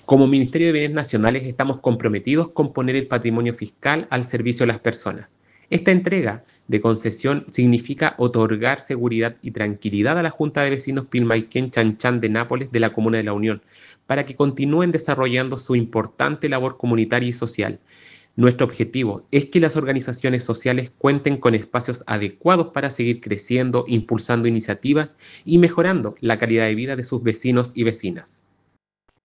Como Ministerio de Bienes Nacionales estamos comprometidos con poner el patrimonio fiscal al servicio de las personas. Esta entrega de concesión significa otorgar seguridad y tranquilidad a la Junta de Vecinos Pilmaiquén Chanchán de Nápoles de la Comuna de la Unión, para que continúen desarrollando su importante labor comunitaria y social. Nuestro objetivo es que las organizaciones sociales cuenten con espacios adecuados para seguir creciendo, impulsando iniciativas y mejorando la calidad de vida de sus vecinos y vecinas.